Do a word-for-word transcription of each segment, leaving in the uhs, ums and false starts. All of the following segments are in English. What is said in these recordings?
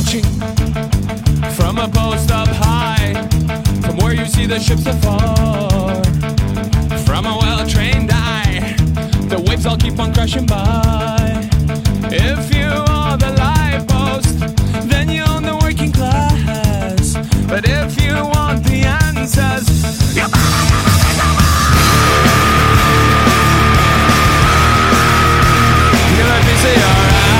watching from a post up high, from where you see the ships afar, from a well-trained eye, the waves all keep on crashing by. If you are the life post, then you own the working class. But if you want the answers, you you let me see your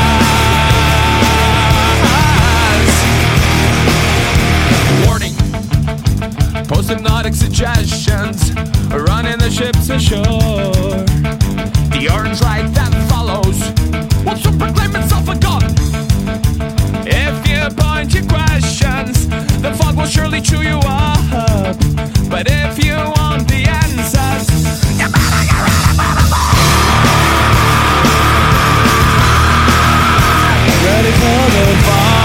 eyes. Warning, post-hypnotic suggestions, running the ships ashore. The orange light that follows will soon proclaim itself a gun. If you point your questions, the fog will surely chew you up. But if you want the answers, you better get ready for the ball. Ready for the fall.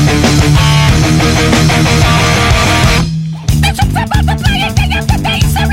The troops are multiplying, they have the base